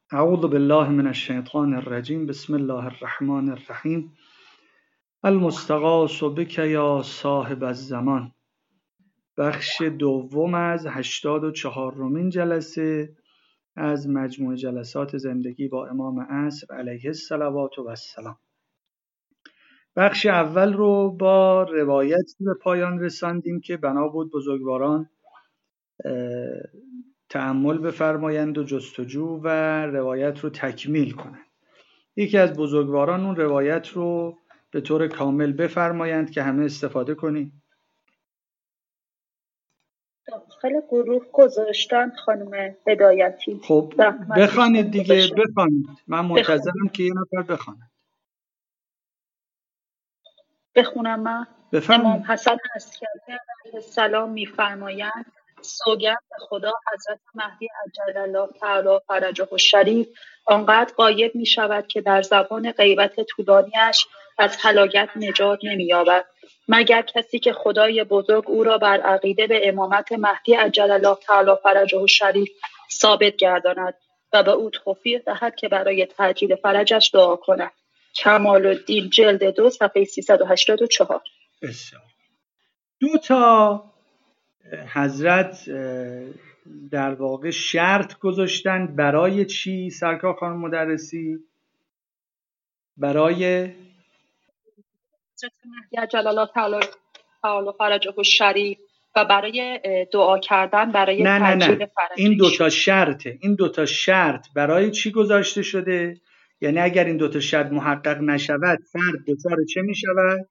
اعوذ بالله من الشیطان الرجیم. بسم الله الرحمن الرحیم. المستغاث بک یا صاحب الزمان. بخش دوم از 84مین جلسه از مجموع جلسات زندگی با امام عصر علیه الصلوات و السلام. بخش اول رو با روایتی به پایان رساندیم که بنا بود بزرگواران تأمل بفرمایند و جستجو و روایت رو تکمیل کنند. یکی از بزرگواران اون روایت رو به طور کامل بفرمایند که همه استفاده کنیم. داخل گروه گذاشتن خانم هدایتی. خب بخوانید دیگه، بخوانید. من منتظرم که یه نفر بخونه. بخونم من؟ بفرمایید. امام حسن عسکری علیه السلام می‌فرمایند سوگند به خدا حضرت مهدی عجل الله تعالی فرجه الشریف آنقدر غایب می شود که در زمان غیبت طولانیش از هلاکت نجات نمی‌یابد مگر کسی که خدای بزرگ او را بر عقیده به امامت مهدی عجل الله تعالی فرجه الشریف ثابت گرداند و به او توفیق دهد که برای تعجیل فرجش دعا کند. کمال الدین جلد 2 صفحه 384. بسیار. دو تا حضرت در واقع شرط گذاشتن برای چی سرکار خانم مدرسی؟ برای حضرت مهدی عجل الله تعالی فرجه الشریف و برای دعا کردن برای تعجیل فرجش. این دوتا شرطه. این دوتا شرط برای چی گذاشته شده؟ یعنی اگر این دوتا شرط محقق نشود فرد دچار چه می شود؟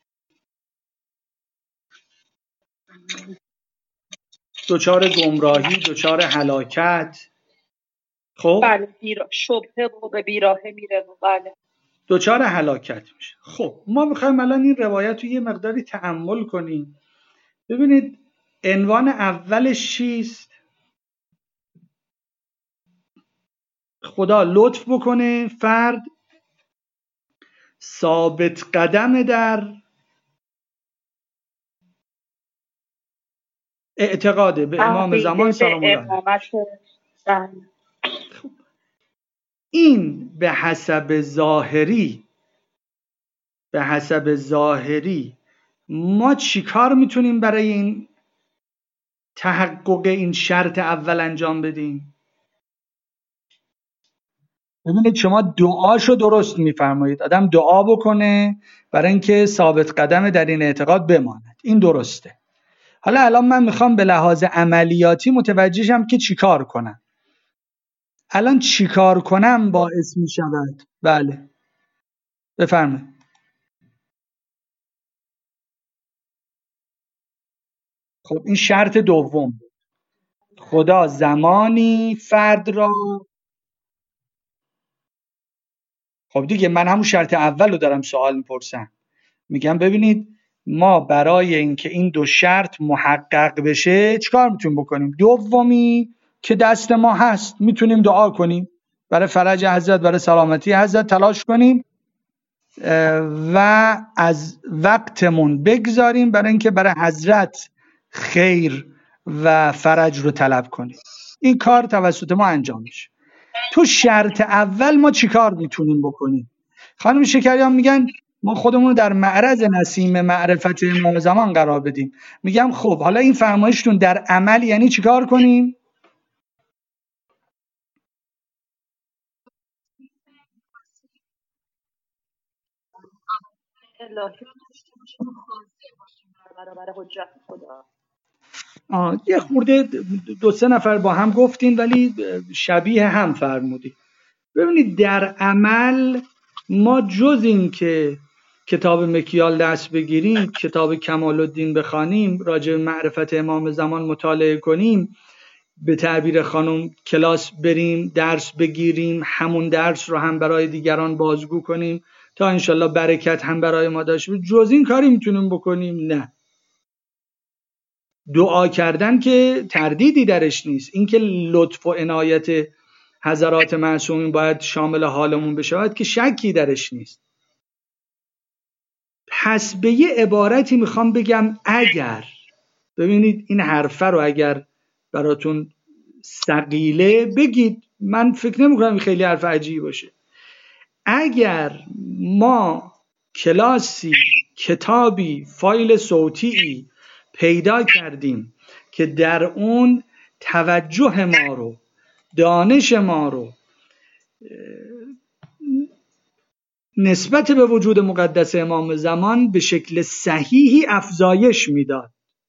دچار گمراهی، دچار هلاکت. خب بله، شبهه و به بیراهه میره. بله، دچار هلاکت میشه. خب ما میخوایم الان این روایت رو یه مقداری تأمل کنیم. ببینید عنوان اولش چیست؟ خدا لطف بکنه فرد ثابت قدم در اعتقاد به امام زمان سلام الله علیه. این به حسب ظاهری ما چیکار میتونیم برای این تحقق این شرط اول انجام بدیم؟ ببینید شما دعاشو درست میفرمایید، آدم دعا بکنه برای اینکه ثابت قدم در این اعتقاد بماند، این درسته. حالا الان من میخوام به لحاظ عملیاتی متوجه شم که چیکار کنم. الان چیکار کنم باعث میشود؟ بله بفرمایید. خب این شرط دوم. خدا زمانی فرد را، خب دیگه من همون شرط اول رو دارم سوال میپرسم. میگم ببینید ما برای اینکه این دو شرط محقق بشه چیکار میتونیم بکنیم؟ دومی که دست ما هست میتونیم دعا کنیم برای فرج حضرت، برای سلامتی حضرت تلاش کنیم و از وقتمون بگذاریم برای اینکه برای حضرت خیر و فرج رو طلب کنیم. این کار توسط ما انجام میشه. تو شرط اول ما چیکار میتونیم بکنیم؟ خانم شکریان میگن ما خودمون رو در معرض نسیم معرفت امام زمان قرار بدیم. میگم خب حالا این فرمایشتون در عمل یعنی چیکار کنیم؟ یه خورده دو سه نفر با هم گفتین ولی شبیه هم فرمودید. ببینید در عمل ما جز این که کتاب مکیال دست بگیریم، کتاب کمال الدین بخوانیم، راجع به معرفت امام زمان مطالعه کنیم، به تعبیر خانم کلاس بریم درس بگیریم، همون درس رو هم برای دیگران بازگو کنیم تا انشالله برکت هم برای ما داشته باشه، جز این کاری میتونیم بکنیم؟ نه. دعا کردن که تردیدی درش نیست، اینکه لطف و عنایت حضرات معصومین باید شامل حالمون بشود که شکی درش نیست. پس به یه عبارتی میخوام بگم اگر، ببینید این حرفه رو اگر براتون ثقیله بگید، من فکر نمی‌کنم خیلی حرف عجیبی باشه. اگر ما کلاسی، کتابی، فایل صوتی پیدا کردیم که در اون توجه ما رو، دانش ما رو نسبت به وجود مقدس امام زمان به شکل صحیحی افزایش میداد،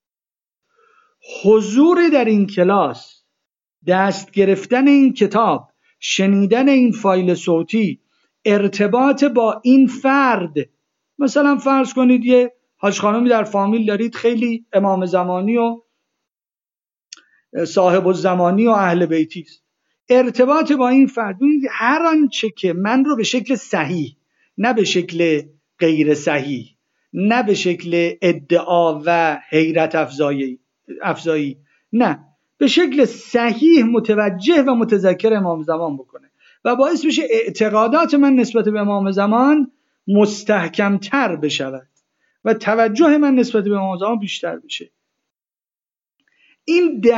حضور در این کلاس، دست گرفتن این کتاب، شنیدن این فایل صوتی، ارتباط با این فرد، مثلا فرض کنید یه حاج خانمی در فامیل دارید خیلی امام زمانی و صاحب الزمانی و اهل بیتی است، ارتباط با این فرد، هر آنچه که من رو به شکل صحیح، نه به شکل غیر صحیح، نه به شکل ادعا و حیرت افزایی، نه، به شکل صحیح متوجه و متذکر امام زمان بکنه و باعث بشه اعتقادات من نسبت به امام زمان مستحکمتر بشود و توجه من نسبت به امام زمان بیشتر بشه. این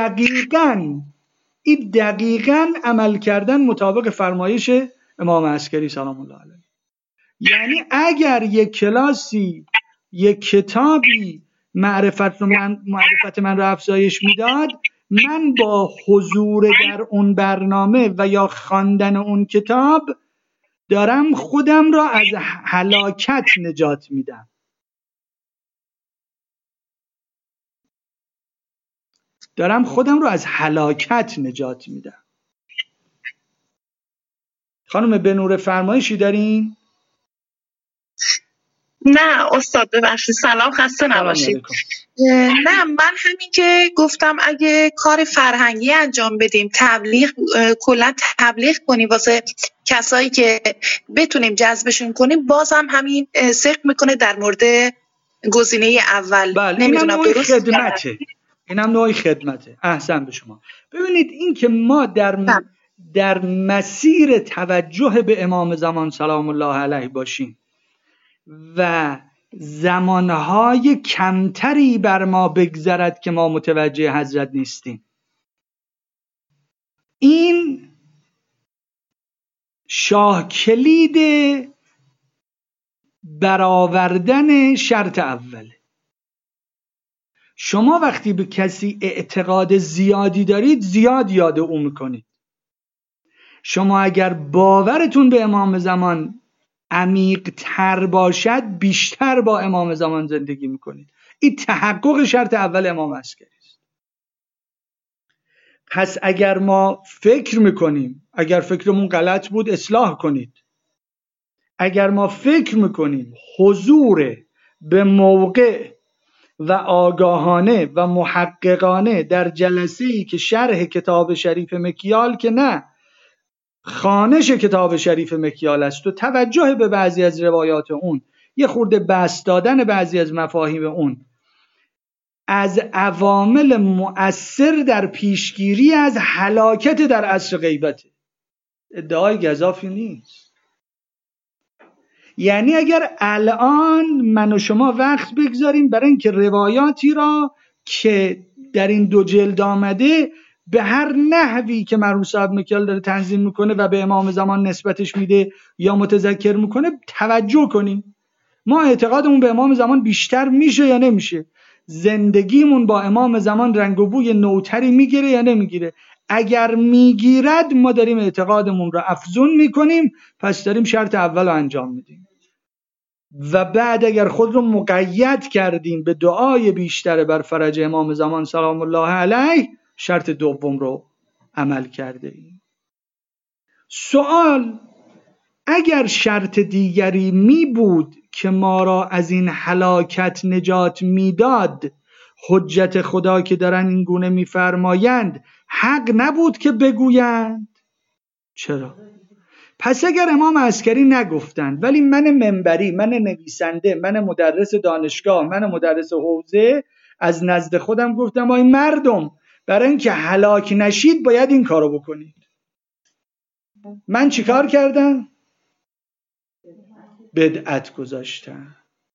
دقیقاً عمل کردن مطابق فرمایش امام عسکری سلام الله علیه. یعنی اگر یک کلاسی، یک کتابی معرفت من رو افزایش میداد، من با حضور در اون برنامه و یا خواندن اون کتاب دارم خودم را از هلاکت نجات میدم. خانم بنور فرمایشی دارین؟ نه استاد ببخشید، سلام، خسته نباشید. نه من همین که گفتم اگه کار فرهنگی انجام بدیم، کلا تبلیغ کنیم واسه کسایی که بتونیم جذبشون کنیم، باز هم همین صدق میکنه در مورد گزینه اول. بله، نمیدونم درست اینم نوعی خدمته. احسن به شما. ببینید این که ما در مسیر توجه به امام زمان سلام الله علیه باشیم و زمانهای کمتری بر ما بگذرد که ما متوجه حضرت نیستیم، این شاه کلید برآوردن شرط اوله. شما وقتی به کسی اعتقاد زیادی دارید، زیاد یاد او میکنید. شما اگر باورتون به امام زمان عمیق تر باشد، بیشتر با امام زمان زندگی میکنید. این تحقق شرط اول امام عسکری است. پس اگر ما فکر میکنیم، اگر فکرمون غلط بود اصلاح کنید. اگر ما فکر میکنیم حضور به موقع و آگاهانه و محققانه در جلسه‌ای که شرح کتاب شریف مکیال، که نه خوانش کتاب شریف مکیال است و توجه به بعضی از روایات اون، یه خورده بسط دادن بعضی از مفاهیم اون، از عوامل مؤثر در پیشگیری از هلاکت در عصر غیبت، ادعای گزافی نیست. یعنی اگر الان من و شما وقت بگذاریم برای اینکه روایاتی را که در این 2 جلد آمده به هر نحوی که مرحوم صاحب مکیال داره تنظیم میکنه و به امام زمان نسبتش میده یا متذکر میکنه توجه کنیم، ما اعتقادمون به امام زمان بیشتر میشه یا نمیشه، زندگیمون با امام زمان رنگ و بوی نوتری میگیره یا نمیگیره. اگر میگیرد ما داریم اعتقادمون رو افزون میکنیم، پس داریم شرط اول رو انجام میدیم. و بعد اگر خود رو مقید کردیم به دعای بیشتر بر فرج امام زمان سلام الله علیه، شرط دوم رو عمل کرده ایم. سوال: اگر شرط دیگری می بود که ما را از این هلاکت نجات میداد، حجت خدا که دارن این گونه میفرمایند حق نبود که بگویند؟ چرا؟ پس اگر امام عسکری نگفتند ولی من منبری، من نویسنده، من مدرس دانشگاه، من مدرس حوزه از نزد خودم گفتم آی مردم، برای اینکه هلاک نشید باید این کارو بکنید، من چیکار کردم؟ بدعت گذاشتم.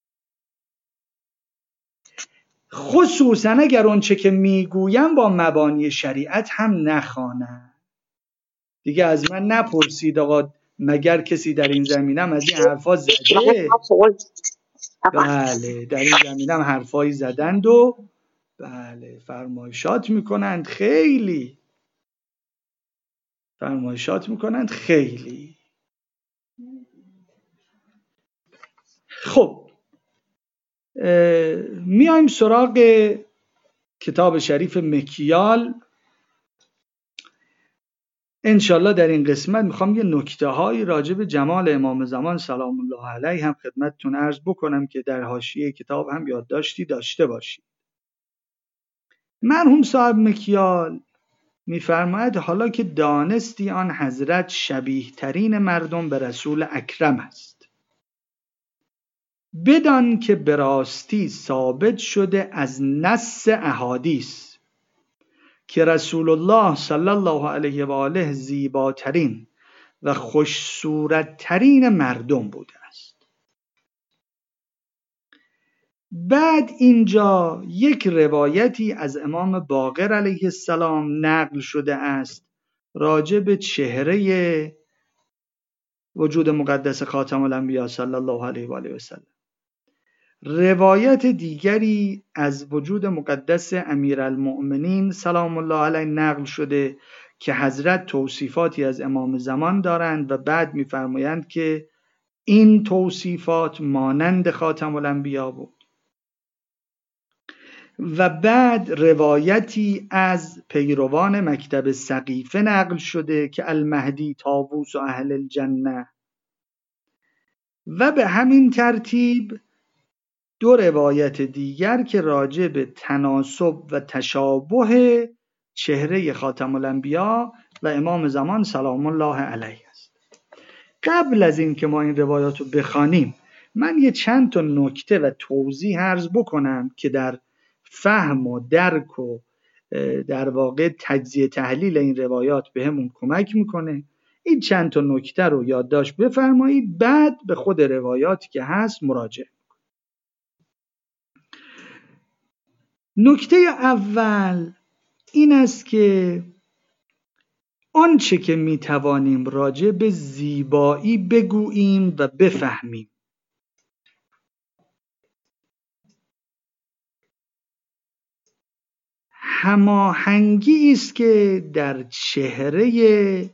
خصوصا اگر اون چه که میگویم با مبانی شریعت هم نخوانم. دیگه از من نپرسید آقا مگر کسی در این زمینم از این حرفا زده؟ بله، در این زمینم حرفایی زدند و بله فرمایشات میکنند، خیلی فرمایشات میکنند، خیلی. خب میایم سراغ کتاب شریف مکیال. انشالله در این قسمت میخوام یه نکته هایی راجع به جمال امام زمان سلام الله علیه هم خدمتتون عرض بکنم که در حاشیه کتاب هم یادداشتی داشته باشید. مرحوم صاحب مکیال میفرماید حالا که دانستی آن حضرت شبیه ترین مردم به رسول اکرم است، بدان که به راستی ثابت شده از نص احادیث که رسول الله صلی الله علیه و آله زیباترین و خوش صورتترین مردم بوده است. بعد اینجا یک روایتی از امام باقر علیه السلام نقل شده است راجع به چهره وجود مقدس خاتم الانبیا صلی الله علیه و آله و سلم. روایت دیگری از وجود مقدس امیرالمؤمنین سلام الله علیه نقل شده که حضرت توصیفاتی از امام زمان دارند و بعد می‌فرمایند که این توصیفات مانند خاتم الانبیا بود. و بعد روایتی از پیروان مکتب سقیفه نقل شده که المهدی طاووس و اهل الجنه. و به همین ترتیب دو روایت دیگر که راجع به تناسب و تشابه چهره خاتم الانبیا و امام زمان سلام الله علیه است. قبل از این که ما این روایات رو بخوانیم من یه چند تا نکته و توضیح عرض بکنم که در فهم و درک و در واقع تجزیه تحلیل این روایات بهمون کمک میکنه. این چند تا نکته رو یادداشت بفرمایید، بعد به خود روایاتی که هست مراجعه. نکته اول این است که آنچه که میتوانیم راجع به زیبایی بگوییم و بفهمیم هماهنگی است که در چهره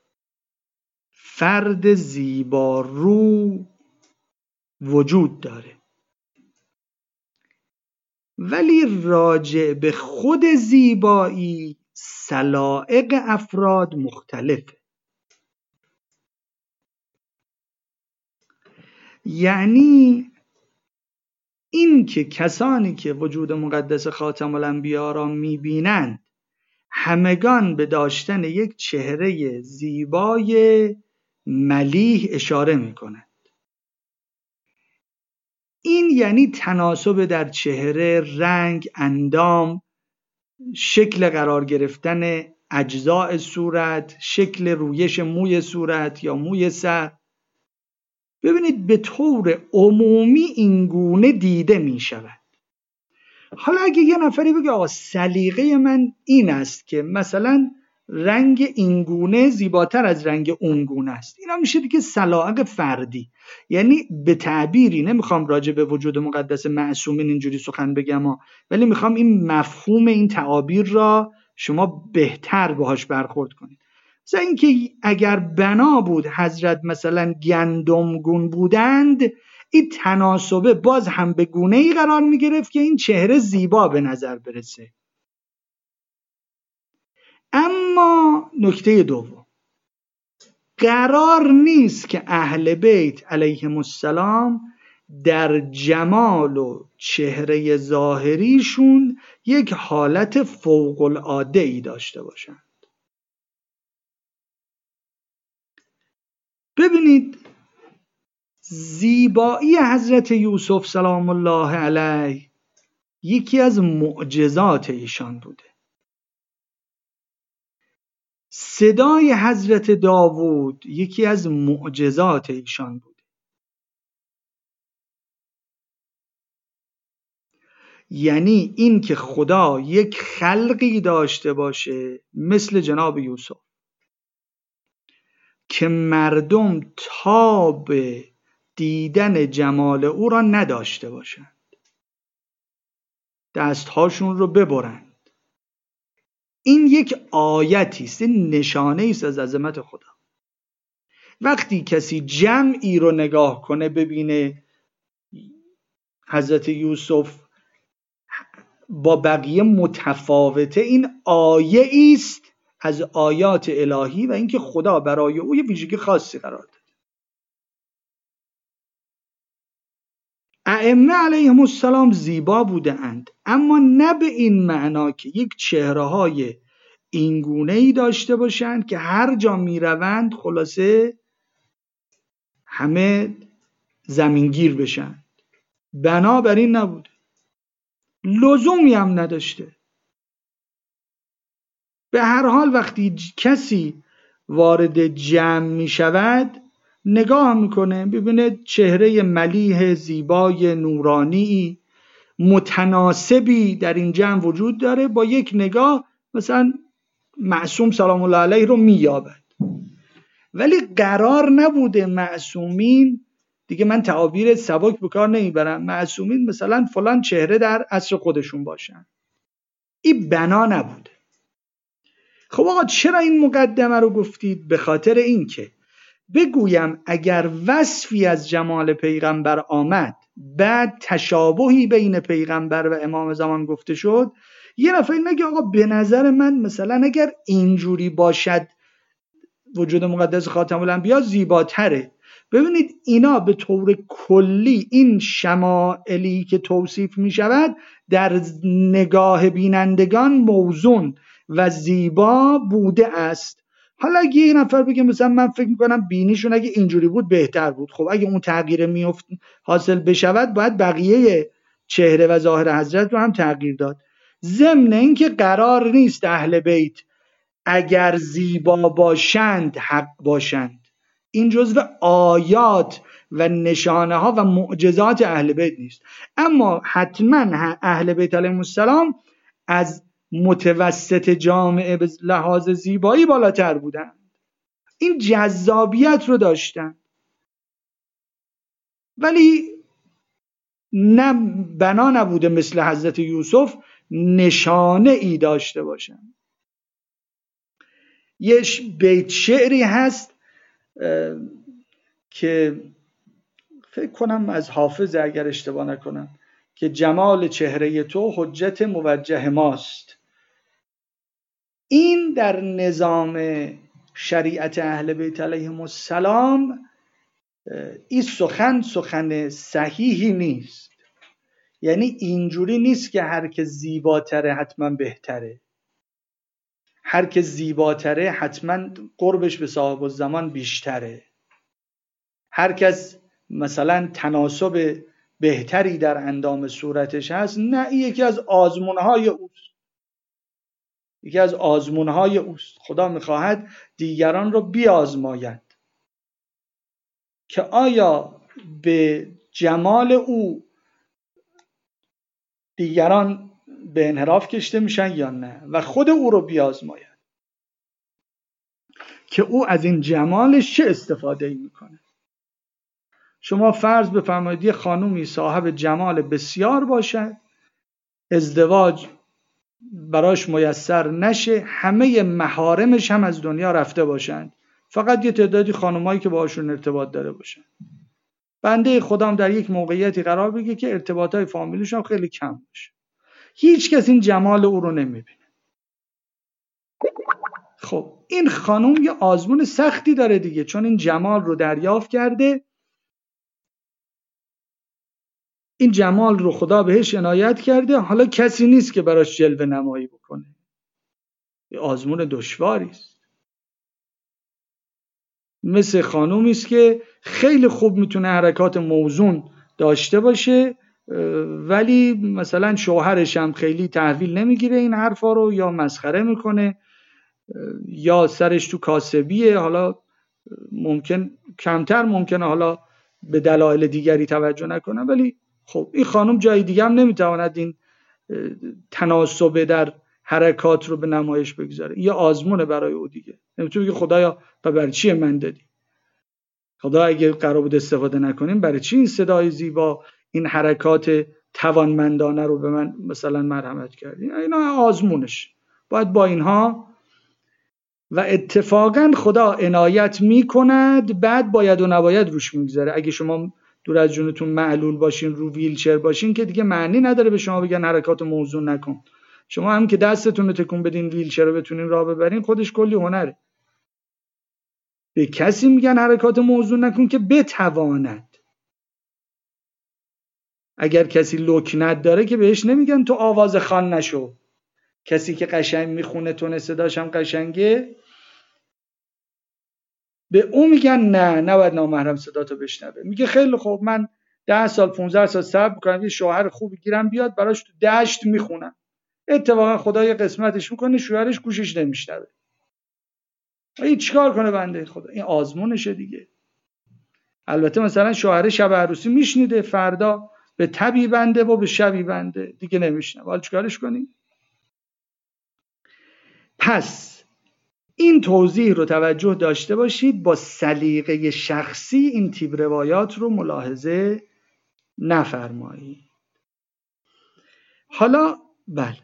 فرد زیبارو وجود داره، ولی راجع به خود زیبایی سلائق افراد مختلفه. یعنی این که کسانی که وجود مقدس خاتم الانبیا را میبینند همگان به داشتن یک چهره زیبای ملیح اشاره میکنند. این یعنی تناسب در چهره، رنگ، اندام، شکل قرار گرفتن اجزاء صورت، شکل رویش موی صورت یا موی سر. ببینید به طور عمومی این گونه دیده می شود. حالا اگه یه نفری بگه آقا سلیقه من این است که مثلا رنگ این گونه زیباتر از رنگ اون گونه است، اینا میشه دیگه سلائق فردی. یعنی به تعبیری، نمیخوام راجع به وجود مقدس معصومین اینجوری سخن بگم ولی میخوام این مفهوم این تعابیر را شما بهتر باهاش برخورد کنید. مثلا اینکه اگر بنا بود حضرت مثلا گندمگون بودند، این تناسبه باز هم به گونه‌ای قرار میگرفت که این چهره زیبا به نظر برسه. اما نکته دوم، قرار نیست که اهل بیت علیهم السلام در جمال و چهره ظاهریشون یک حالت فوق العاده ای داشته باشند. ببینید زیبایی حضرت یوسف سلام الله علیه یکی از معجزات ایشان بوده. صدای حضرت داوود یکی از معجزات ایشان بوده. یعنی این که خدا یک خلقی داشته باشه مثل جناب یوسف که مردم تاب دیدن جمال او را نداشته باشند، دستهاشون رو ببرند. این یک آیتی است، این نشانه است از عظمت خدا. وقتی کسی جمعی رو نگاه کنه ببینه حضرت یوسف با بقیه متفاوته، این آیه است از آیات الهی و اینکه خدا برای او یه ویژگی خاصی قرار داده. ائمه علیهم السلام زیبا بوده اند، اما نه به این معنا که یک چهره‌های اینگونه‌ای داشته باشند که هر جا میروند خلاصه همه زمینگیر بشن. بنابراین نبوده، لزومی هم نداشته. به هر حال وقتی کسی وارد جمع می شود نگاه میکنه ببینه چهره ملیح زیبای نورانی متناسبی در این جمع وجود داره، با یک نگاه مثلا معصوم سلام الله علیه رو مییابد. ولی قرار نبوده معصومین، دیگه من تعابیر سبک به کار نمیبرم، معصومین مثلا فلان چهره در عصر خودشون باشن. این بنا نبوده. خب آقا چرا این مقدمه رو گفتید؟ به خاطر این که بگویم اگر وصفی از جمال پیغمبر آمد بعد تشابهی بین پیغمبر و امام زمان گفته شد، یه نفر نگه آقا به نظر من مثلا اگر اینجوری باشد وجود مقدس خاتم الانبیا زیباتره. ببینید اینا به طور کلی این شمائلی که توصیف می شود در نگاه بینندگان موزون و زیبا بوده است. حالا اگه یه نفر بگه مثلا من فکر میکنم بینیشون اگه اینجوری بود بهتر بود، خب اگه اون تغییر حاصل بشود باید بقیه چهره و ظاهر حضرت رو هم تغییر داد. ضمن اینکه قرار نیست اهل بیت اگر زیبا باشند حق باشند. این جزو آیات و نشانه ها و معجزات اهل بیت نیست. اما حتما اهل بیت علیهم السلام از متوسط جامعه به لحاظ زیبایی بالاتر بودند. این جذابیت رو داشتن، ولی نه بنا نبوده مثل حضرت یوسف نشانه ای داشته باشن. یه بیت شعری هست که فکر کنم از حافظ اگر اشتباه نکنم که جمال چهره تو حجت موجه ماست. این در نظام شریعت اهل بیت علیهم السلام این سخن صحیحی نیست. یعنی اینجوری نیست که هر که زیباتره حتما بهتره، هر که زیباتره حتما قربش به صاحب الزمان بیشتره، هر کس مثلا تناسب بهتری در اندام صورتش هست. نه، این یکی از آزمونهای اوست، یکی از آزمونهای اوست. خدا میخواهد دیگران رو بیازماید که آیا به جمال او دیگران به انحراف کشته میشن یا نه، و خود او رو بیازماید که او از این جمالش چه استفاده میکنه. شما فرض بفرمایید یه خانومی صاحب جمال بسیار باشد، ازدواج براش میسر نشه، همه محارمش هم از دنیا رفته باشند، فقط یه تعدادی خانومایی که باهاشون ارتباط داره باشن. بنده خودم در یک موقعیتی قرار بگیره که ارتباطای فامیلیش هم خیلی کم باشه، هیچ کس این جمال او رو نمیبینه. خب این خانوم یه آزمون سختی داره دیگه، چون این جمال رو دریافت کرده، این جمال رو خدا بهش عنایت کرده، حالا کسی نیست که براش جلوه نمایی بکنه. یه آزمون دشواری است. مثل خانومی است که خیلی خوب میتونه حرکات موزون داشته باشه، ولی مثلا شوهرش هم خیلی تحویل نمیگیره این حرفا رو، یا مسخره میکنه، یا سرش تو کاسبیه. حالا کمتر ممکنه حالا به دلایل دیگری توجه نکنه، ولی خب این خانم جای دیگه هم نمیتواند این تناسب در حرکات رو به نمایش بگذاره. یه آزمونه برای او دیگه. نمیتونه بگه خدایا برای چی من دادی؟ خدا اگه قرار بود استفاده نکنیم برای چی این صدای زیبا، این حرکات توانمندانه رو به من مثلا مرحمت کردی؟ اینا آزمونش. باید با اینها و اتفاقا خدا عنایت میکند، بعد باید و نباید روش میگذاره. اگه شما دور از جونتون معلول باشین، رو ویلچر باشین، که دیگه معنی نداره به شما بگن حرکات موزون نکن. شما هم که دستتون رو تکون بدین ویلچر رو بتونین راه ببرین، خودش کلی هنره. به کسی میگن حرکات موزون نکن که بتواند. اگر کسی لکنت داره که بهش نمیگن تو آواز خوان نشو. کسی که قشنگ میخونه، تون صداش هم قشنگه، به اون میگن نه، نباید نامحرم صداتو بشنوه. میگه خیلی خوب، من 10 سال 15 سال صبر میکنم یه شوهر خوبی گیرم بیاد، براش تو دشت میخونم. اتفاقا خدا یه قسمتش میکنه شوهرش گوشش نمیشنوه. این چیکار کنه بنده خدا؟ این آزمونشه دیگه. البته مثلا شوهر شب عروسی میشنیده، فردا به تبی بنده و به شبی بنده دیگه نمیشنوه. حالا چیکارش کنیم؟ پس این توضیح رو توجه داشته باشید، با سلیقه شخصی این تیپ روایات رو ملاحظه نفرمایید. حالا بله،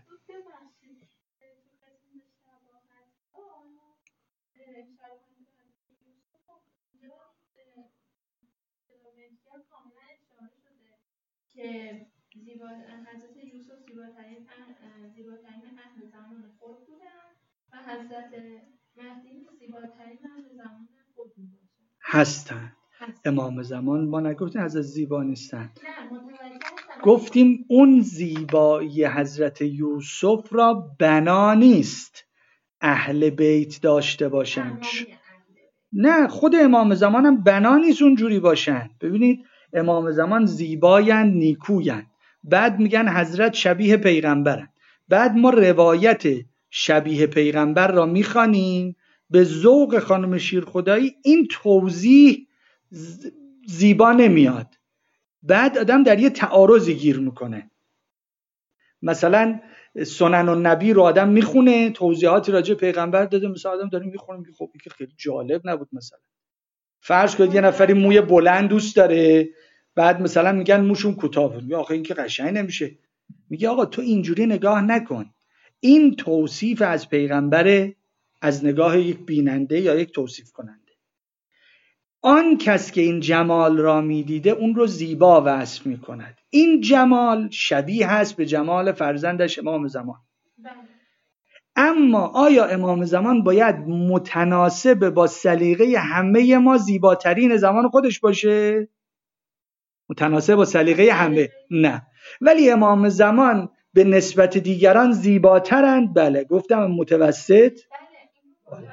که حضرت یوسف زیباترین اهل زمان خود بودن و حضرت مهدی زیباترین اهل زمان خود بودن هستن. امام زمان ما نگفتیم حضرت زیبا نیستن، گفتیم اون زیبایی حضرت یوسف را بنا نیست اهل بیت داشته باشن. نه، خود امام زمان هم بنا نیست اونجوری باشن. ببینید امام زمان زیبایند، نیکویند، بعد میگن حضرت شبیه پیغمبرن، بعد ما روایت شبیه پیغمبر را میخوانیم به ذوق خانم شیرخدایی. این توضیح زیبا نمیاد، بعد آدم در یه تعارضی گیر میکنه. مثلا سنن النبی رو آدم میخونه، توضیحاتی راجع پیغمبر داده، مثلا آدم داره میخونه میگه خب این که خیلی جالب نبود. مثلا فرض کنید یه نفری موی بلند دوست داره، بعد مثلا میگن موشون کوتاه بود، میگه آخه این که قشنگ نمیشه. میگه آقا تو اینجوری نگاه نکن، این توصیف از پیغمبر از نگاه یک بیننده یا یک توصیف کننده. آن کس که این جمال را میدیده اون رو زیبا وصف میکند. این جمال شبیه هست به جمال فرزندش امام زمان. اما آیا امام زمان باید متناسب با سلیقه همه ما زیباترین زمان خودش باشه؟ متناسب با سلیقه همه؟ نه. ولی امام زمان به نسبت دیگران زیباترند؟ بله. گفتم متوسط؟ بله.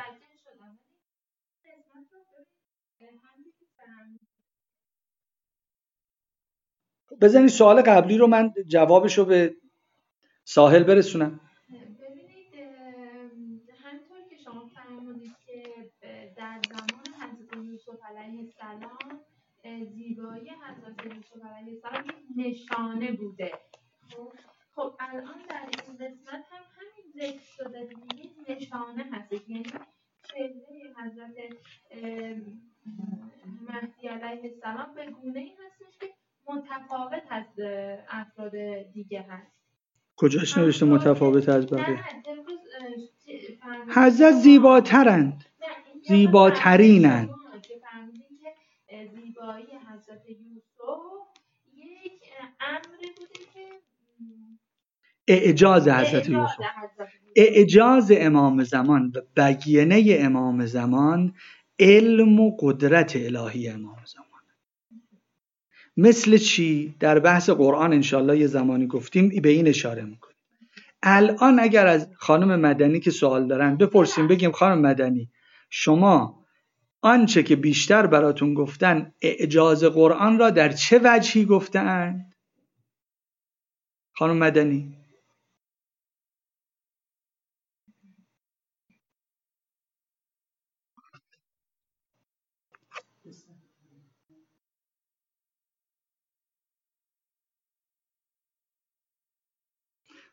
بزنید سوال قبلی رو من جوابشو به ساحل برسونم. ببینید همینطور که شما فرمودید که در زمان حضرت یوسف علیه السلام زیبایی حضرت یوسف علیه السلام یک نشانه بوده. خب الان در این قسمت هم همین ذکر شده دیگه، نشانه هست. یعنی چهره حضرت مهدی علیه السلام به گونه‌ای هستش که متفاوت از افراد دیگه هست. کجاش نوشته متفاوت از بقیه؟ حضرت زیباترند، زیباترینند. زیبایی حضرت یوسف یک امری بوده که اعجاز حضرت یوسف، اعجاز امام زمان و بیینه امام زمان، علم و قدرت الهی امام زمان. مثل چی؟ در بحث قرآن انشالله یه زمانی گفتیم به این اشاره میکنیم. الان اگر از خانم مدنی که سوال دارن بپرسیم، بگیم خانم مدنی شما آنچه که بیشتر براتون گفتن اعجاز قرآن را در چه وجهی گفتن؟ خانم مدنی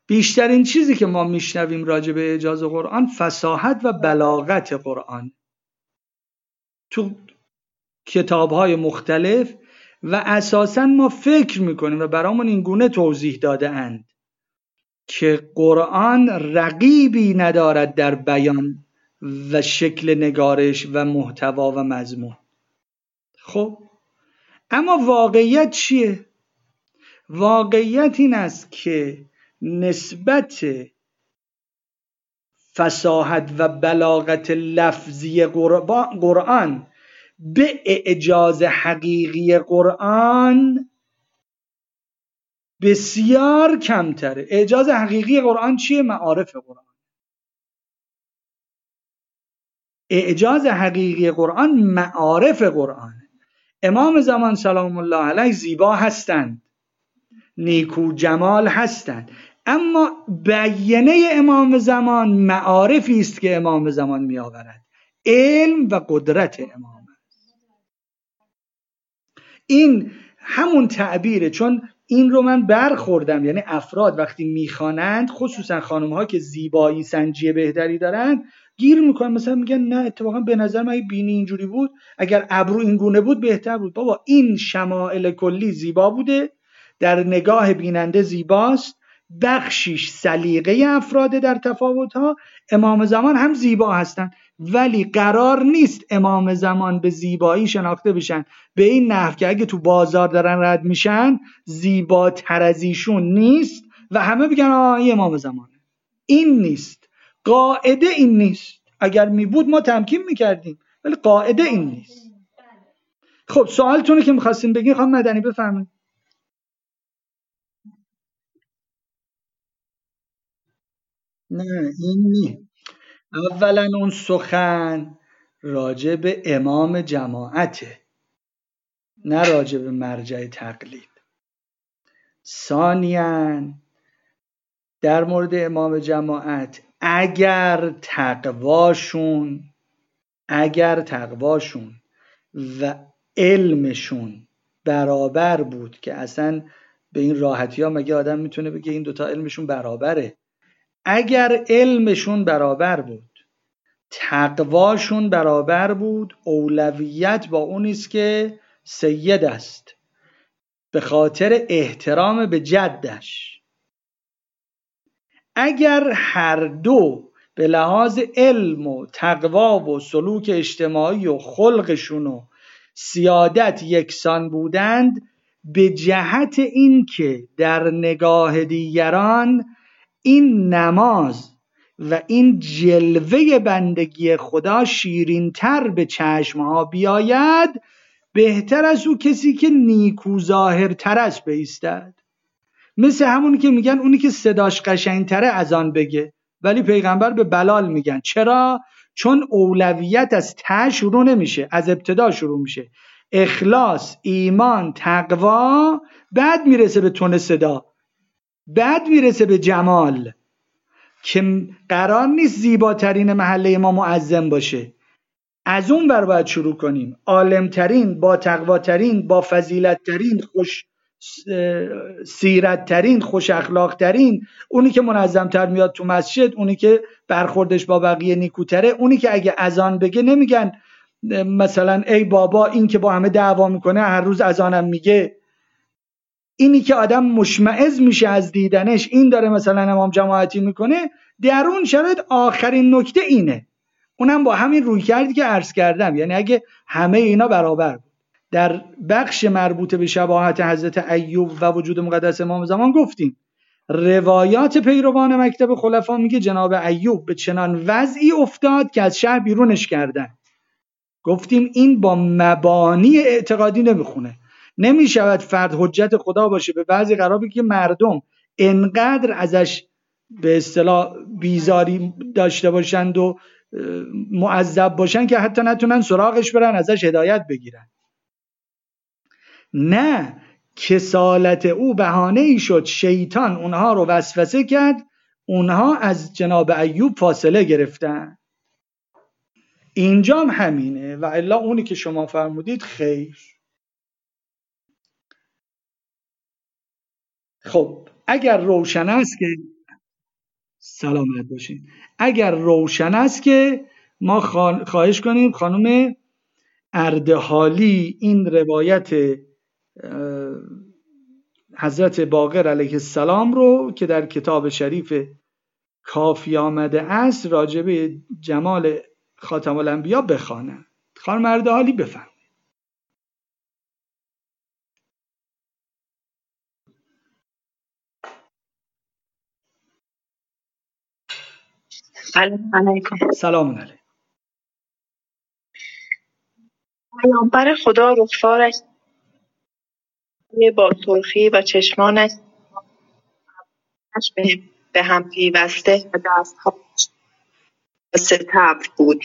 بیشترین چیزی که ما میشنویم راجع به اعجاز قرآن فصاحت و بلاغت قرآن تو کتاب‌های مختلف، و اساساً ما فکر میکنیم و برامون این گونه توضیح داده اند که قرآن رقیبی ندارد در بیان و شکل نگارش و محتوا و مضمون. خب اما واقعیت چیه؟ واقعیت این است که نسبت فصاحت و بلاغت لفظی قرآن به اعجاز حقیقی قرآن بسیار کمتره. اعجاز حقیقی قرآن چیه؟ معارف قرآن. اعجاز حقیقی قرآن معارف قرآن. امام زمان سلام الله علیه زیبا هستند، نیکو جمال هستند، اما بیانه امام زمان معارفی است که امام زمان می آورد، علم و قدرت امام است. این همون تعبیره، چون این رو من برخوردم، یعنی افراد وقتی میخوانند، خصوصا خانم ها که زیبایی سنجی بهتری دارن، گیر میکنن، مثلا میگن نه اتفاقا به نظر من بینی اینجوری بود، اگر ابرو این گونه بود بهتر بود. بابا این شمائل کلی زیبا بوده، در نگاه بیننده زیباست، بخشیش سلیقه افراد در تفاوتها. امام زمان هم زیبا هستند، ولی قرار نیست امام زمان به زیبایی شناخته بشن به این نحو که اگه تو بازار دارن رد میشن زیباتر از ایشون نیست و همه بگن این امام زمانه. این نیست، قاعده این نیست. اگر می بود ما تمکین میکردیم، ولی قاعده این نیست. خب سوالتونه که میخواستیم بگین خانم مدنی بفرمایید. نه این نیست. اولا اون سخن راجع به امام جماعته، نه راجع به مرجع تقلید. ثانیاً در مورد امام جماعت اگر تقواشون و علمشون برابر بود، که اصلا به این راحتی ها مگه آدم میتونه بگه این دوتا علمشون برابره؟ اگر علمشون برابر بود، تقواشون برابر بود، اولویت با اونیست که سید است به خاطر احترام به جدش. اگر هر دو به لحاظ علم و تقوا و سلوک اجتماعی و خلقشون و سیادت یکسان بودند، به جهت این در نگاه دیگران این نماز و این جلوه بندگی خدا شیرین‌تر به چشمها بیاید، بهتر از او کسی که نیکو ظاهرتر است بایستد. مثل همونی که میگن اونی که صداش قشنگتره از آن بگه، ولی پیغمبر به بلال میگن. چرا؟ چون اولویت از ته شروع نمیشه، از ابتدا شروع میشه. اخلاص، ایمان، تقوا، بعد میرسه به تون صدا، بعد میرسه به جمال، که قرار نیست زیباترین محله ما معظم باشه. از اون بر باید شروع کنیم. عالمترین، با تقواترین، با فضیلتترین، خوش سیرتترین، خوش اخلاقترین، اونی که منظمتر میاد تو مسجد، اونی که برخوردش با بقیه نیکوتره، اونی که اگه اذان بگه نمیگن مثلا ای بابا این که با همه دعوا میکنه هر روز اذانم میگه. اینی که آدم مشمئز میشه از دیدنش، این داره مثلا امام جماعتی میکنه. در اون شرایط آخرین نکته اینه، اونم با همین روی کردی که عرض کردم، یعنی اگه همه اینا برابر بود. در بخش مربوط به شباهت حضرت ایوب و وجود مقدس امام زمان گفتیم روایات پیروان مکتب خلفا میگه جناب ایوب به چنان وضعی افتاد که از شهر بیرونش کردن. گفتیم این با مبانی اعتقادی نمیخونه. نمیشود فرد حجت خدا باشه به بعضی قرار بگه که مردم انقدر ازش به اصطلاح بیزاری داشته باشند و معذب باشن که حتی نتونن سراغش برن ازش هدایت بگیرن. نه، کسالت او بهانه ای شد، شیطان اونها رو وسوسه کرد، اونها از جناب ایوب فاصله گرفتن. اینجام همینه. و الا اونی که شما فرمودید خیر. خب اگر روشن است که سلامت باشین. اگر روشن است که ما خواهش کنیم خانم اردهالی این روایت حضرت باقر علیه السلام رو که در کتاب شریف کافی آمده است راجبه جمال خاتم الانبیا بخوانند. خانم اردهالی بفرمایید. سلام علیکم. سلام علیکم. پیامبر خدا رخسارش با سرخی و چشمانش به هم پیوسته و دستهایش ستبر بود،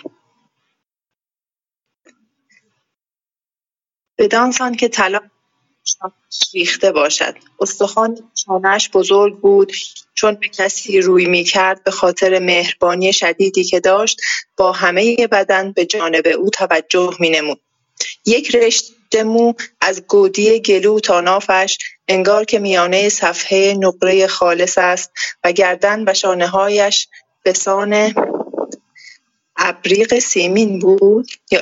بدانسان که طلا ریخته باشد. استخوان شانه‌اش بزرگ بود، چون به کسی روی می‌کرد به خاطر مهربانی شدیدی که داشت با همه بدن به جانب او توجه می‌نمود. یک رشته مو از گودی گلو تا نافش انگار که میانه صفحه نقره خالص است و گردن و شانه‌هایش به سان ابریق سیمین بود یا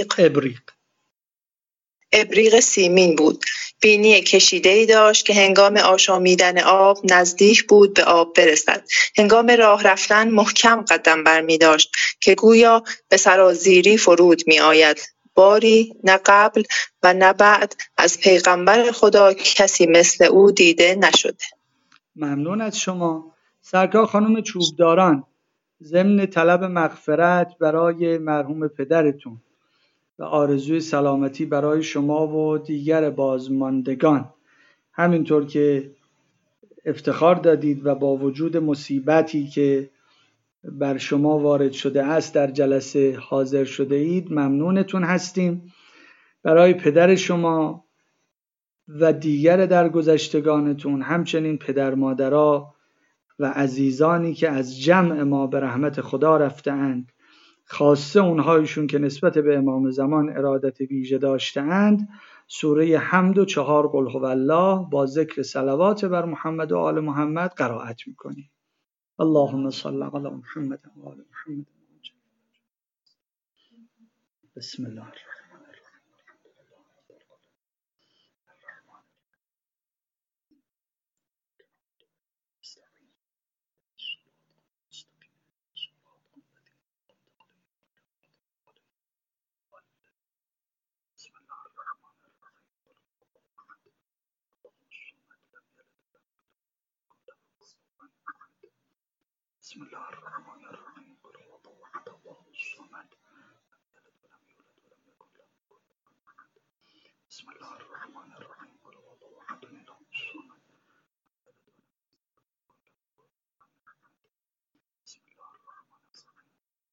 ابریق سیمین بود. بینی کشیده‌ای داشت که هنگام آشامیدن آب نزدیک بود به آب برسد. هنگام راه رفتن محکم قدم برمی‌داشت که گویا به سرازیری فرود می‌آید. باری نه قبل و نه بعد از پیغمبر خدا کسی مثل او دیده نشده. ممنون از شما. سرکار خانم چوبداران، ضمن طلب مغفرت برای مرحوم پدرتون و آرزوی سلامتی برای شما و دیگر بازماندگان، همینطور که افتخار دادید و با وجود مصیبتی که بر شما وارد شده است در جلسه حاضر شده اید، ممنونتون هستیم. برای پدر شما و دیگر درگذشتگانتون، همچنین پدر مادرها و عزیزانی که از جمع ما به رحمت خدا رفته‌اند، خاصه اونهایشون که نسبت به امام زمان ارادت ویژه داشته‌اند، سوره حمد و 4 قل هو الله با ذکر صلوات بر محمد و آل محمد قرائت می‌کنیم. اللهم صل علی محمد و آل محمد. بسم الله الرحمن الرحیم. بسم الله الرحمن الرحیم. قل هو احد الله الصمد. بسم الله الرحمن الرحیم. قل هو احد الله الصمد. بسم الله الرحمن الرحیم.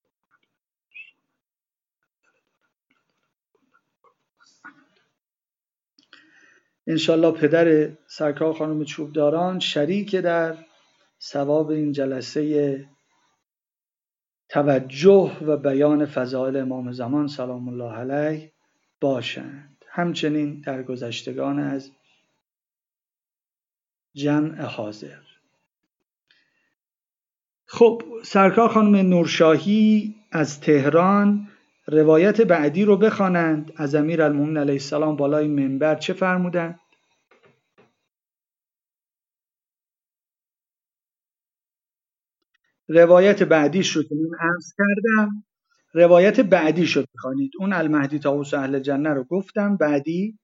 انشالله پدر سرکار خانم چوبداران شریک در ثواب این جلسه توجه و بیان فضائل امام زمان سلام الله علیه باشند، همچنین در گذشتگان از جمع حاضر. خب سرکار خانم نورشاهی از تهران روایت بعدی رو بخوانند. از امیرالمومنین علیه السلام بالای منبر چه فرمودند؟ روایت بعدیش رو که من عرض کردم، روایت بعدیش رو بخوانید. اون المهدی طاووس اهل جنه رو گفتم. بعدی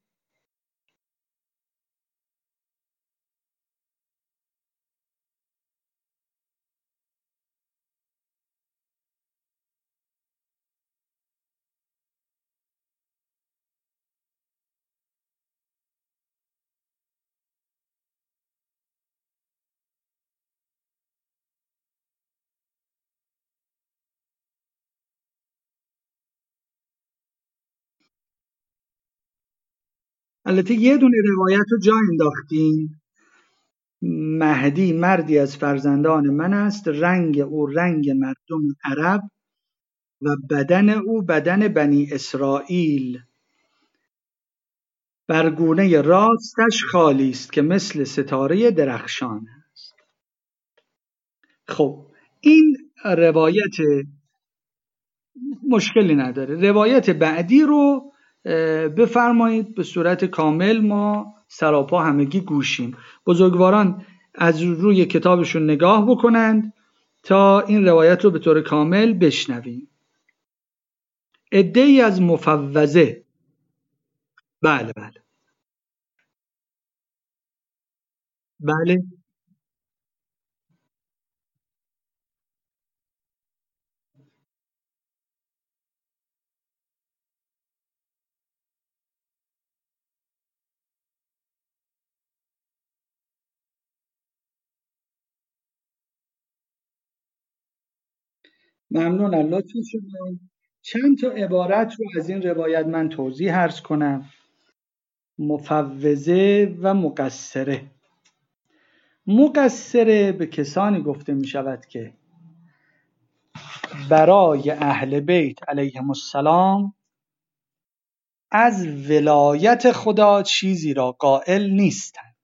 البته یه دونه روایت رو جا انداختیم. مهدی مردی از فرزندان من است، رنگ او رنگ مردم عرب و بدن او بدن بنی اسرائیل، بر گونه راستش خالی است که مثل ستاره درخشان است. خب این روایت مشکلی نداره. روایت بعدی رو بفرمایید به صورت کامل، ما سراپا همگی گوشیم. بزرگواران از روی کتابشون نگاه بکنند تا این روایت رو به طور کامل بشنویم. عده‌ای از مفوضه. بله بله بله. ممنون از لطف شما. چند تا عبارت رو از این روایت من توضیح عرض کنم. مفوضه و مقصره. مقصره به کسانی گفته می شود که برای اهل بیت علیهم السلام از ولایت خدا چیزی را قائل نیستند.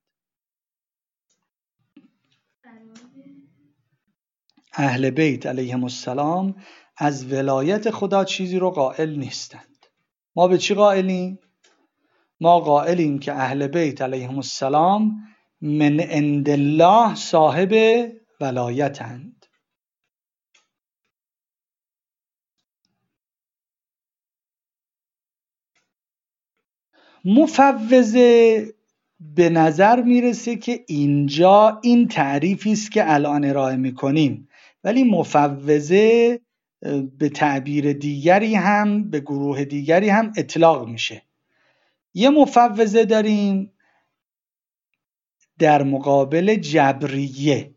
اهل بیت علیهم السلام از ولایت خدا چیزی را قائل نیستند. ما به چی قائلیم؟ ما قائلیم که اهل بیت علیهم السلام من عند الله صاحب ولایتند. مفوضه به نظر میرسه که اینجا این تعریفی است که الان ارائه میکنیم، ولی مفوضه به تعبیر دیگری هم، به گروه دیگری هم اطلاق میشه. یه مفوضه داریم در مقابل جبریه.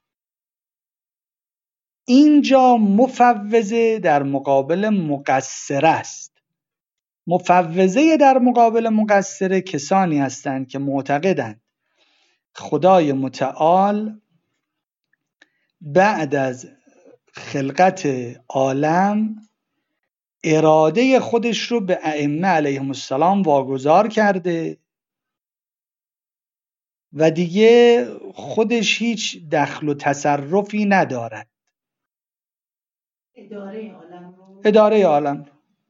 اینجا مفوضه در مقابل مقصره است. مفوضه در مقابل مقصره کسانی هستند که معتقدند خدای متعال بعد از خلقت عالم اراده خودش رو به ائمه علیهم السلام واگذار کرده و دیگه خودش هیچ دخل و تصرفی ندارد. اداره عالم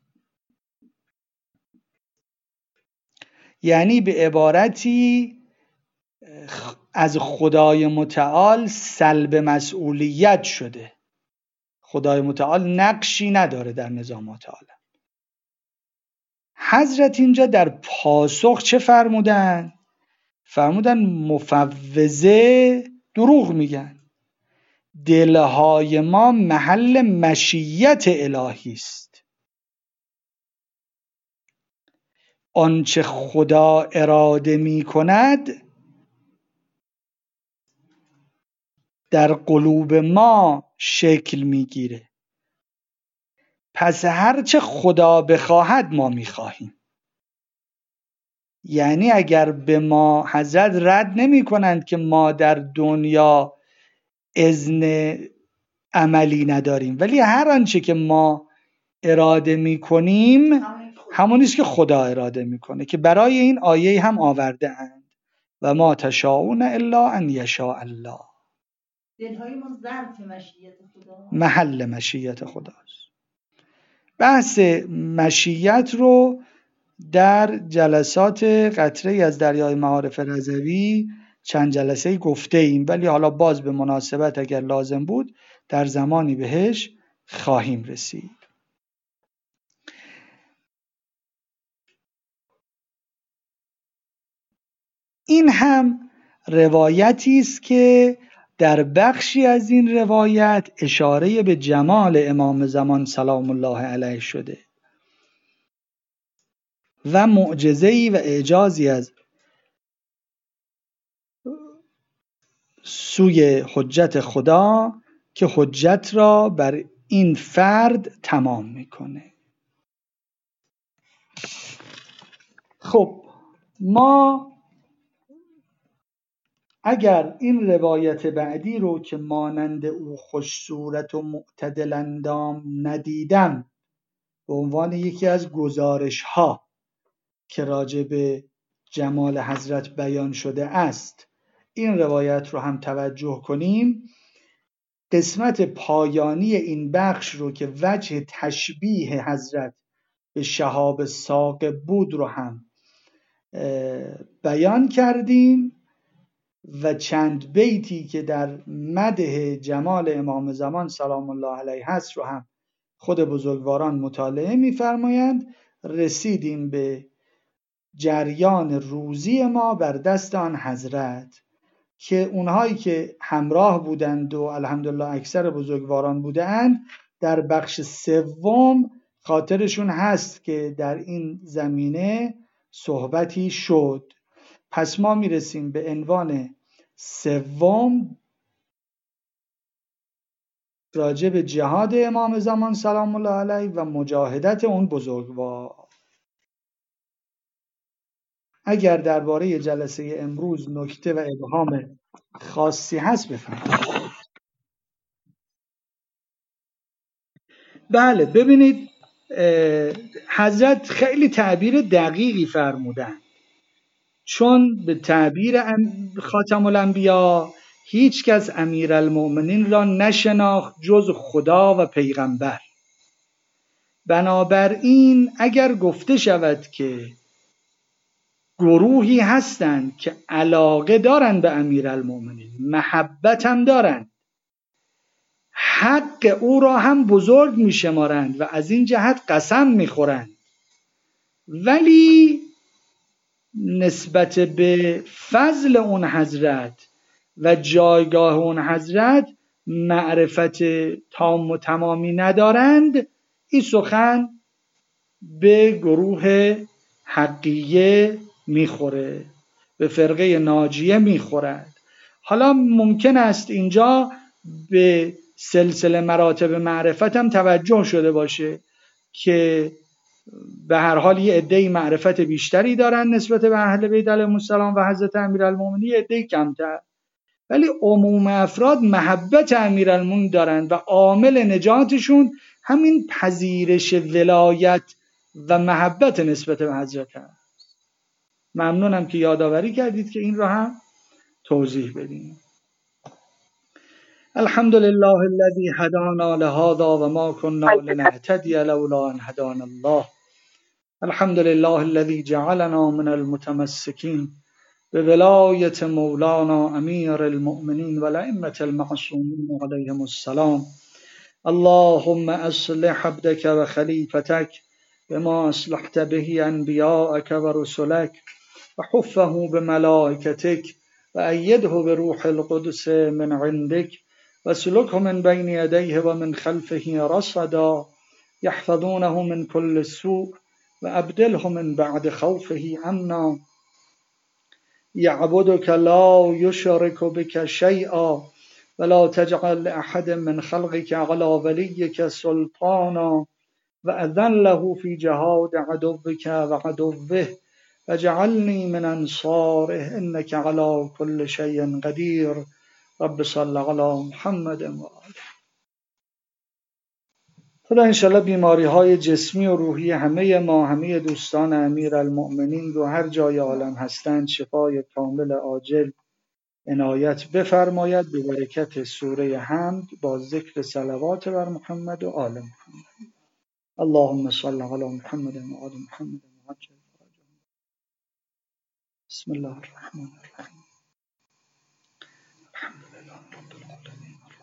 یعنی به عبارتی از خدای متعال سلب مسئولیت شده. خدای متعال نقشی نداره در نظامات عالم. حضرت اینجا در پاسخ چه فرمودن؟ فرمودن مفوضه دروغ میگن. دلهای ما محل مشیت الهی است. آنچه خدا اراده می کند در قلوب ما شکل میگیره. پس هرچه خدا بخواهد ما میخواهیم. یعنی اگر به ما حضرت رد نمی کنند که ما در دنیا اذن عملی نداریم، ولی هر آنچه که ما اراده می کنیم همون است که خدا اراده میکنه، که برای این آیه هم آورده اند و ما تشاءون الا ان یشاء الله. دلهای ما ظرف مشیت خدا، محل مشیت خداست. بحث مشیت رو در جلسات قطره از دریای معارف رضوی چند جلسه گفته ایم، ولی حالا باز به مناسبت اگر لازم بود در زمانی بهش خواهیم رسید. این هم روایتی است که در بخشی از این روایت اشاره به جمال امام زمان سلام الله علیه شده و معجزه‌ای و اعجازی از سوی حجت خدا که حجت را بر این فرد تمام میکنه. خب ما اگر این روایت بعدی رو که مانند او خوش صورت و معتدل اندام ندیدم به عنوان یکی از گزارش ها که راجع به جمال حضرت بیان شده است، این روایت رو هم توجه کنیم، قسمت پایانی این بخش رو که وجه تشبیه حضرت به شهاب ثاقب بود رو هم بیان کردیم و چند بیتی که در مدح جمال امام زمان سلام الله علیه هست رو هم خود بزرگواران مطالعه می‌فرمایند. رسیدیم به جریان روزی ما بر دست آن حضرت که اونهایی که همراه بودند و الحمدلله اکثر بزرگواران بودند در بخش سوم خاطرشون هست که در این زمینه صحبتی شد. پس ما میرسیم به عنوان سوم راجع به جهاد امام زمان سلام الله علیه و مجاهدت اون بزرگوار. اگر درباره جلسه امروز نکته و ابهام خاصی هست بفرمایید. بله ببینید حضرت خیلی تعبیر دقیقی فرمودن، چون به تعبیر خاتم الانبیا هیچ کس امیرالمؤمنین را نشناخت جز خدا و پیغمبر. بنابراین اگر گفته شود که گروهی هستند که علاقه دارند به امیرالمؤمنین، محبت هم دارند، حق او را هم بزرگ می شمارند و از این جهت قسم می خورند، ولی نسبت به فضل اون حضرت و جایگاه اون حضرت معرفت تام و تمامی ندارند، این سخن به گروه حقیه میخوره، به فرقه ناجیه میخورد. حالا ممکن است اینجا به سلسله مراتب معرفت هم توجه شده باشه که به هر حال یه عده‌ای معرفت بیشتری دارن نسبت به اهل بیت علیهم السلام و حضرت امیرالمومنین، عده‌ای کمتر، ولی عموم افراد محبت امیرالمومنین دارن و عامل نجاتشون همین پذیرش ولایت و محبت نسبت به حضرت هست. ممنونم که یادآوری کردید که این رو هم توضیح بدیم. الحمد لله الذي هدانا لهذا وما كنا لنهتدي لولا ان هدانا الله. الحمد لله الذي جعلنا من المتمسكين بولاية مولانا أمير المؤمنين والأئمة المعصومين عليهم السلام. اللهم أصلح عبدك وخليفتك بما أصلحت به أنبياءك ورسلك وحفه بملائكتك وأيده بروح القدس من عندك وسلكه من بين يديه ومن خلفه رصدا يحفظونه من كل سوء وأبدله من بعد خوفه أمنا يعبدك لا يشرك بك شيئا ولا تجعل لأحد من خلقك على وليك سلطانا وأذله في جهاد عدوك وعدوه وجعلني من أنصاره إنك على كل شيء قدير. رب صل على محمد وآله. خدا انشالله بیماری های جسمی و روحی همه دوستان امیرالمؤمنین رو هر جای عالم هستند شفای کامل عاجل عنایت بفرماید به برکت سوره حمد با ذکر صلوات بر محمد و آل محمد. اللهم صل علی محمد و آل محمد وعجل فرجهم. بسم الله الرحمن الرحیم. الحمد لله رب العالمین.